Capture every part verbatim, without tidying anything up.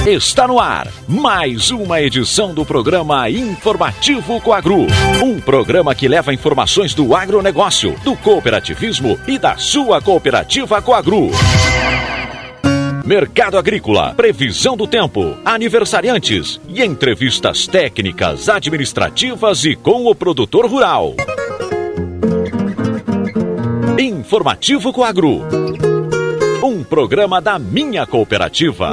Está no ar mais uma edição do programa Informativo Coagru. Um programa que leva informações do agronegócio, do cooperativismo e da sua cooperativa Coagru. Mercado agrícola, previsão do tempo, aniversariantes e entrevistas técnicas, administrativas e com o produtor rural. Informativo Coagru. Um programa da minha cooperativa.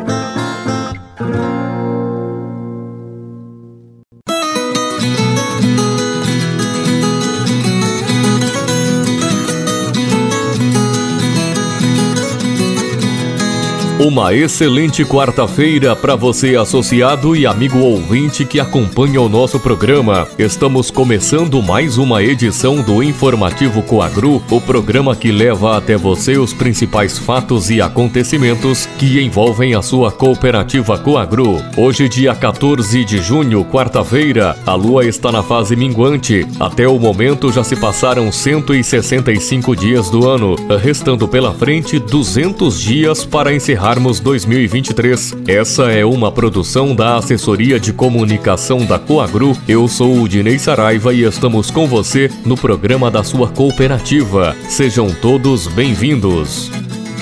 Uma excelente quarta-feira para você, associado e amigo ouvinte que acompanha o nosso programa. Estamos começando mais uma edição do Informativo Coagru, o programa que leva até você os principais fatos e acontecimentos que envolvem a sua cooperativa Coagru. Hoje, dia quatorze de junho, quarta-feira, a lua está na fase minguante. Até o momento já se passaram cento e sessenta e cinco dias do ano, restando pela frente duzentos dias para encerrar dois mil e vinte e três. Essa é uma produção da Assessoria de Comunicação da Coagru. Eu sou o Dinei Saraiva e estamos com você no programa da sua cooperativa. Sejam todos bem-vindos.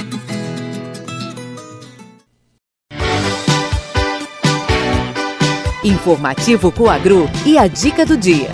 Informativo Coagru e a dica do dia.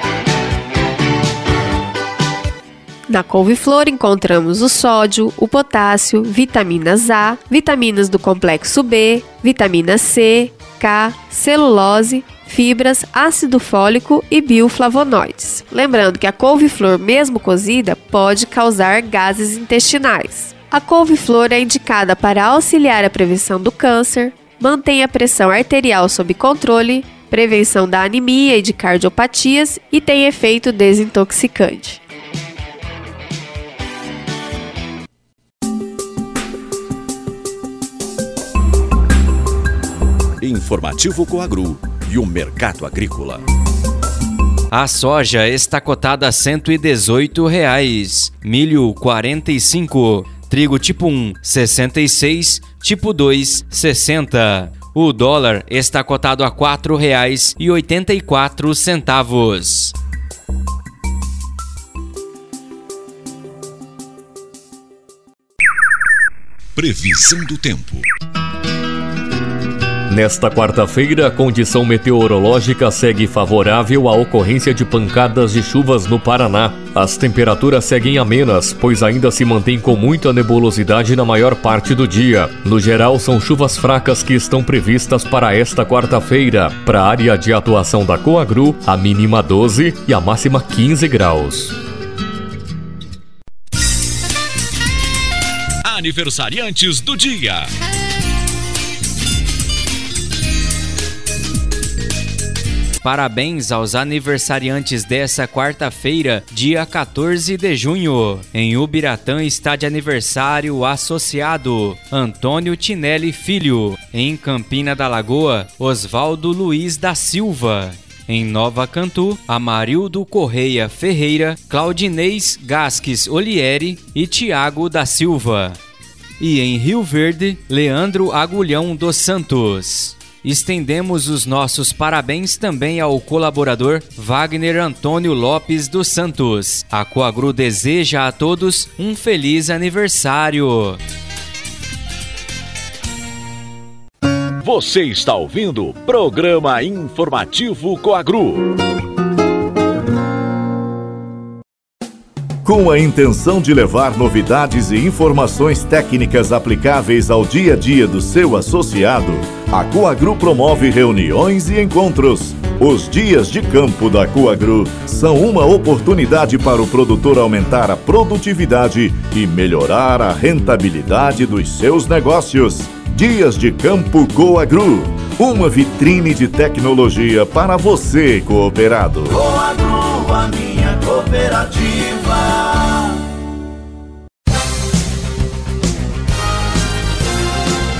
Na couve-flor encontramos o sódio, o potássio, vitaminas A, vitaminas do complexo B, vitamina C, K, celulose, fibras, ácido fólico e bioflavonoides. Lembrando que a couve-flor, mesmo cozida, pode causar gases intestinais. A couve-flor é indicada para auxiliar a prevenção do câncer, mantém a pressão arterial sob controle, prevenção da anemia e de cardiopatias e tem efeito desintoxicante. Informativo Coagru e o mercado agrícola. A soja está cotada a cento e dezoito reais, milho quarenta e cinco, trigo tipo um sessenta e seis, tipo dois sessenta. O dólar está cotado a quatro reais e oitenta e quatro centavos. Previsão do tempo. Nesta quarta-feira, a condição meteorológica segue favorável à ocorrência de pancadas de chuvas no Paraná. As temperaturas seguem amenas, pois ainda se mantém com muita nebulosidade na maior parte do dia. No geral, são chuvas fracas que estão previstas para esta quarta-feira. Para a área de atuação da Coagru, a mínima doze e a máxima quinze graus. Aniversariantes do dia. Parabéns aos aniversariantes dessa quarta-feira, dia quatorze de junho. Em Ubiratã está de aniversário o associado Antônio Tinelli Filho. Em Campina da Lagoa, Osvaldo Luiz da Silva. Em Nova Cantu, Amarildo Correia Ferreira, Claudinês Gasques Olieri e Tiago da Silva. E em Rio Verde, Leandro Agulhão dos Santos. Estendemos os nossos parabéns também ao colaborador Wagner Antônio Lopes dos Santos. A Coagru deseja a todos um feliz aniversário. Você está ouvindo o programa Informativo Coagru. Com a intenção de levar novidades e informações técnicas aplicáveis ao dia a dia do seu associado, a Coagru promove reuniões e encontros. Os dias de campo da Coagru são uma oportunidade para o produtor aumentar a produtividade e melhorar a rentabilidade dos seus negócios. Dias de Campo Coagru, uma vitrine de tecnologia para você, cooperado. Coagru, a minha cooperativa.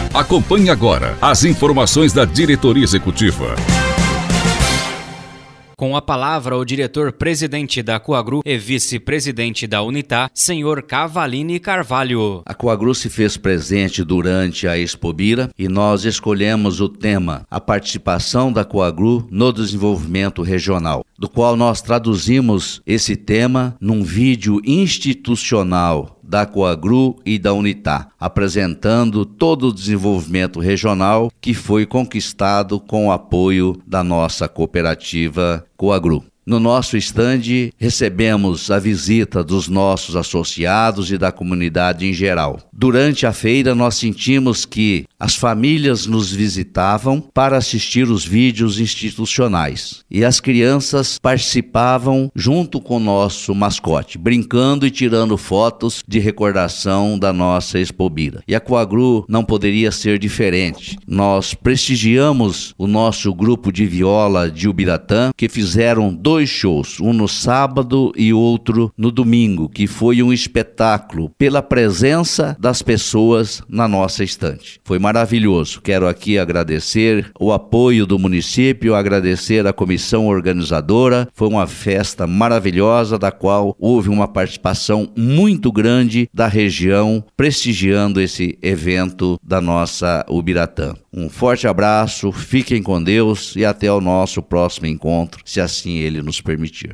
Acompanhe agora as informações da diretoria executiva. Com a palavra, o diretor-presidente da Coagru e vice-presidente da Unitá, senhor Cavalini Carvalho. A Coagru se fez presente durante a Expobira e nós escolhemos o tema, a participação da Coagru no desenvolvimento regional, do qual nós traduzimos esse tema num vídeo institucional da Coagru e da Unitá, apresentando todo o desenvolvimento regional que foi conquistado com o apoio da nossa cooperativa Coagru. No nosso estande, recebemos a visita dos nossos associados e da comunidade em geral. Durante a feira, nós sentimos que as famílias nos visitavam para assistir os vídeos institucionais e as crianças participavam junto com o nosso mascote, brincando e tirando fotos de recordação da nossa Expobira. E a Coagru não poderia ser diferente. Nós prestigiamos o nosso grupo de viola de Ubiratã, que fizeram dois Dois shows, um no sábado e outro no domingo, que foi um espetáculo pela presença das pessoas na nossa estante. Foi maravilhoso. Quero aqui agradecer o apoio do município, agradecer a comissão organizadora. Foi uma festa maravilhosa, da qual houve uma participação muito grande da região, prestigiando esse evento da nossa Ubiratã. Um forte abraço, fiquem com Deus e até o nosso próximo encontro, se assim Ele nos permitir.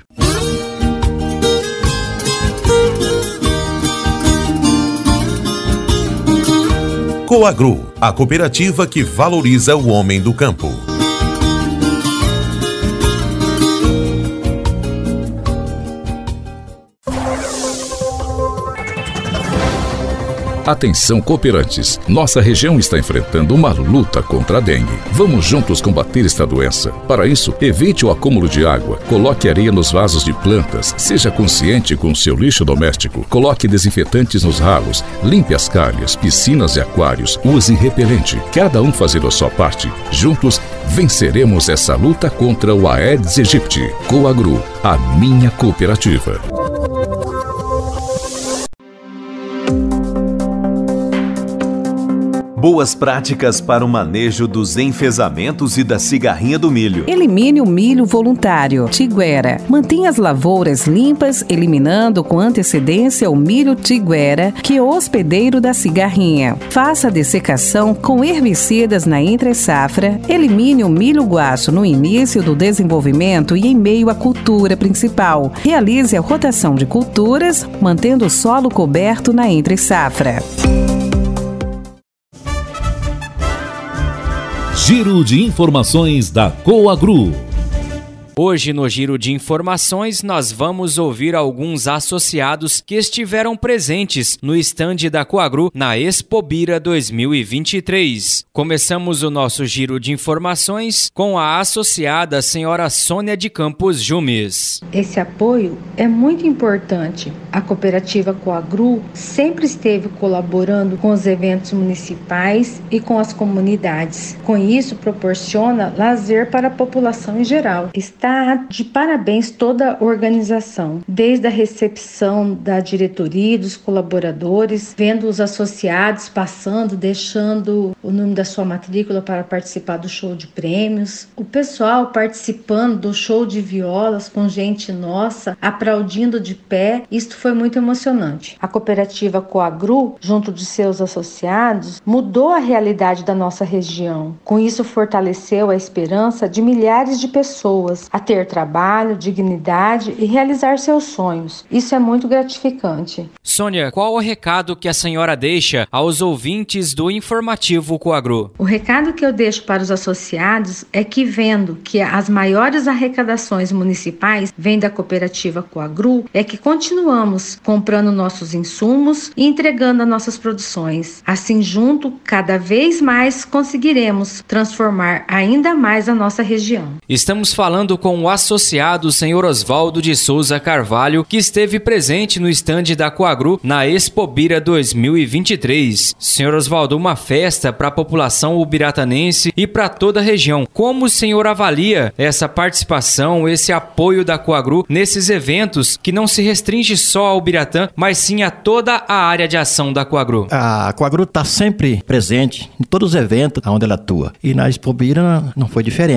Coagru, a cooperativa que valoriza o homem do campo. Atenção, cooperantes! Nossa região está enfrentando uma luta contra a dengue. Vamos juntos combater esta doença. Para isso, evite o acúmulo de água, coloque areia nos vasos de plantas, seja consciente com o seu lixo doméstico, coloque desinfetantes nos ralos, limpe as calhas, piscinas e aquários, use repelente. Cada um fazendo a sua parte. Juntos, venceremos essa luta contra o Aedes aegypti. Coagru, a minha cooperativa. Boas práticas para o manejo dos enfesamentos e da cigarrinha do milho. Elimine o milho voluntário. Tiguera. Mantenha as lavouras limpas, eliminando com antecedência o milho tiguera, que é o hospedeiro da cigarrinha. Faça a dessecação com herbicidas na entre-safra. Elimine o milho guacho no início do desenvolvimento e em meio à cultura principal. Realize a rotação de culturas, mantendo o solo coberto na entre-safra. Giro de informações da Coagru. Hoje, no Giro de Informações, nós vamos ouvir alguns associados que estiveram presentes no estande da Coagru na Expobira dois mil e vinte e três. Começamos o nosso Giro de Informações com a associada senhora Sônia de Campos Jumes. Esse apoio é muito importante. A cooperativa Coagru sempre esteve colaborando com os eventos municipais e com as comunidades. Com isso, proporciona lazer para a população em geral. Está de parabéns toda a organização, desde a recepção da diretoria e dos colaboradores, vendo os associados passando, deixando o número da sua matrícula para participar do show de prêmios, o pessoal participando do show de violas com gente nossa, aplaudindo de pé. Isto foi muito emocionante. A cooperativa Coagru, junto de seus associados, mudou a realidade da nossa região. Com isso, fortaleceu a esperança de milhares de pessoas a ter trabalho, dignidade e realizar seus sonhos. Isso é muito gratificante. Sônia, qual o recado que a senhora deixa aos ouvintes do informativo Coagru? O recado que eu deixo para os associados é que, vendo que as maiores arrecadações municipais vêm da cooperativa Coagru, é que continuamos comprando nossos insumos e entregando as nossas produções. Assim, junto, cada vez mais conseguiremos transformar ainda mais a nossa região. Estamos falando com o associado senhor Osvaldo de Souza Carvalho, que esteve presente no estande da Coagru na Expobira dois mil e vinte e três. senhor Osvaldo, uma festa para a população ubiratanense e para toda a região. Como o senhor avalia essa participação, esse apoio da Coagru nesses eventos que não se restringe só ao Ubiratã, mas sim a toda a área de ação da Coagru? A Coagru está sempre presente em todos os eventos onde ela atua. E na Expobira não foi diferente.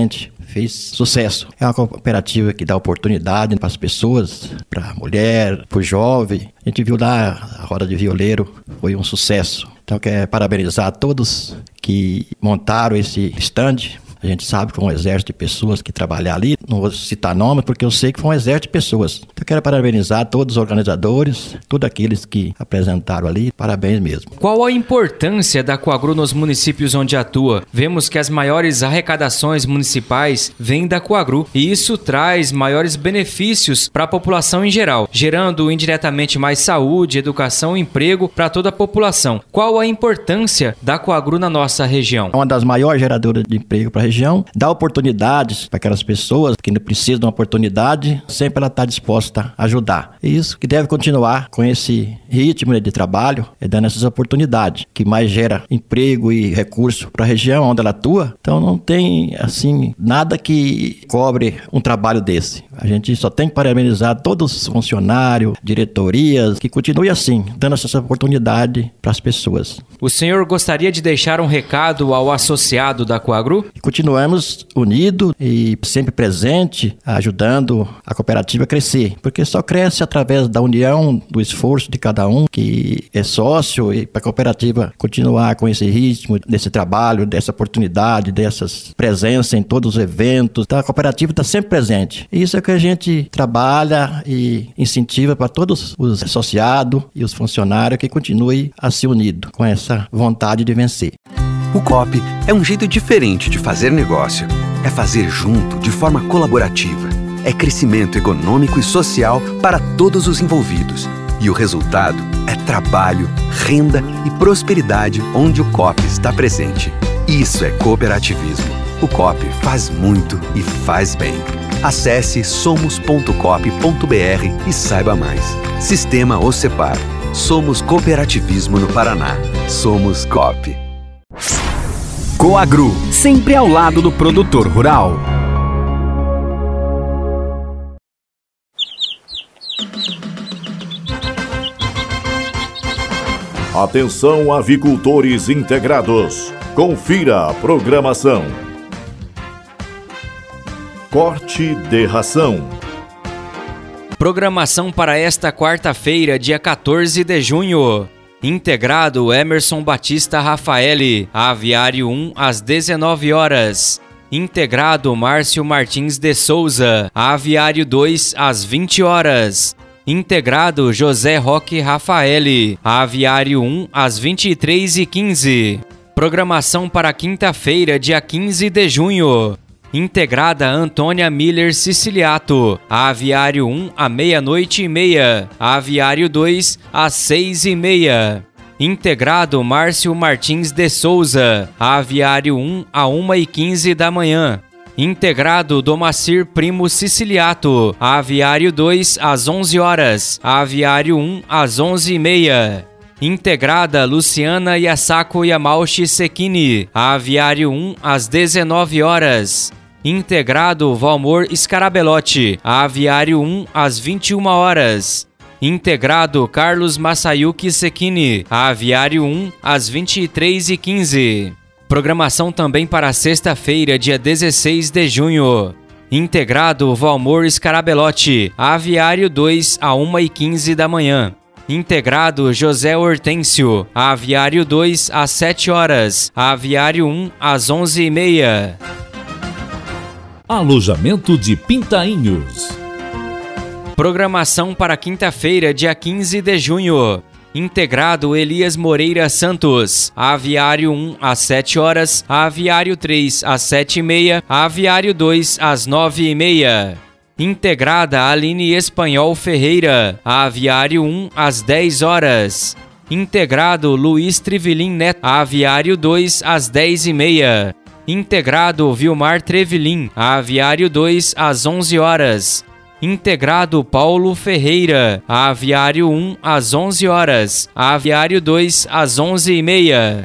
fez sucesso. É uma cooperativa que dá oportunidade para as pessoas, para a mulher, para o jovem. A gente viu lá a roda de violeiro, foi um sucesso. Então, quero parabenizar a todos que montaram esse stand. A gente sabe que foi um exército de pessoas que trabalharam ali. Não vou citar nomes porque eu sei que foi um exército de pessoas. Então, eu quero parabenizar todos os organizadores, todos aqueles que apresentaram ali. Parabéns mesmo. Qual a importância da Coagru nos municípios onde atua? Vemos que as maiores arrecadações municipais vêm da Coagru e isso traz maiores benefícios para a população em geral, gerando indiretamente mais saúde, educação e emprego para toda a população. Qual a importância da Coagru na nossa região? É uma das maiores geradoras de emprego para a região, dá oportunidades para aquelas pessoas que não precisam de uma oportunidade, sempre ela está disposta a ajudar. E isso que deve continuar com esse ritmo de trabalho, é dando essas oportunidades, que mais gera emprego e recurso para a região onde ela atua. Então não tem, assim, nada que cobre um trabalho desse. A gente só tem que parabenizar todos os funcionários, diretorias, que continue assim, dando essa oportunidade para as pessoas. O senhor gostaria de deixar um recado ao associado da Coagru? Continuamos unidos e sempre presente, ajudando a cooperativa a crescer, porque só cresce através da união, do esforço de cada um que é sócio, e para a cooperativa continuar com esse ritmo, desse trabalho, dessa oportunidade, dessas presenças em todos os eventos. Então, a cooperativa está sempre presente. Isso é que a gente trabalha e incentiva para todos os associados e os funcionários que continuem a se unir com essa vontade de vencer. O Coop é um jeito diferente de fazer negócio. É fazer junto, de forma colaborativa. É crescimento econômico e social para todos os envolvidos. E o resultado é trabalho, renda e prosperidade onde o Coop está presente. Isso é cooperativismo. O Coop faz muito e faz bem. Acesse somos ponto coop ponto b r e saiba mais. Sistema Ocepar. Somos cooperativismo no Paraná. Somos Coop. Coagru, sempre ao lado do produtor rural. Atenção, avicultores integrados. Confira a programação. Corte de ração. Programação para esta quarta-feira, dia quatorze de junho. Integrado Emerson Batista Rafaeli, Aviário um, às dezenove horas. Integrado Márcio Martins de Souza, Aviário dois, às vinte horas. Integrado José Roque Rafaeli, Aviário um, às vinte e três e quinze. Programação para quinta-feira, dia quinze de junho. Integrada Antônia Miller Siciliato, Aviário um, à meia-noite e meia, Aviário dois, às seis e meia. Integrado Márcio Martins de Souza, Aviário um, à uma e quinze da manhã. Integrado Domacir Primo Siciliato, Aviário dois, às onze horas, Aviário um, às onze e meia. Integrada Luciana Yasako Yamauchi Sekini, Aviário um, às dezenove horas. Integrado Valmor Scarabelotti, Aviário um, às vinte e uma horas. Integrado Carlos Masayuki Sekini, Aviário um, às vinte e três e quinze. Programação também para sexta-feira, dia dezesseis de junho. Integrado Valmor Scarabelotti, Aviário dois, à uma e quinze da manhã. Integrado José Hortêncio, Aviário dois, às sete horas, Aviário um, às onze e meia. Alojamento de Pintainhos. Programação para quinta-feira, dia quinze de junho. Integrado Elias Moreira Santos, Aviário um, às sete horas, Aviário três, às sete e meia, Aviário dois, às nove e meia. Integrada Aline Espanhol Ferreira, Aviário um, às dez horas. Integrado Luiz Trivelin Neto, Aviário dois, às dez e meia. Integrado Vilmar Trevelin, Aviário dois, às onze horas. Integrado Paulo Ferreira, Aviário um, às onze horas, Aviário dois, às onze e meia.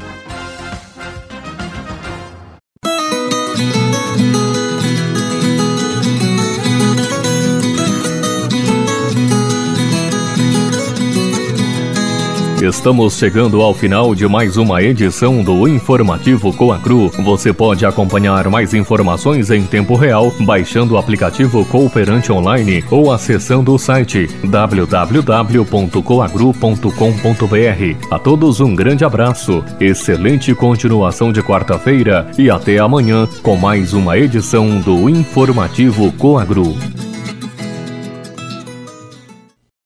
Estamos chegando ao final de mais uma edição do Informativo Coagru. Você pode acompanhar mais informações em tempo real baixando o aplicativo Cooperante Online ou acessando o site w w w ponto coagru ponto com ponto b r. A todos um grande abraço, excelente continuação de quarta-feira e até amanhã com mais uma edição do Informativo Coagru.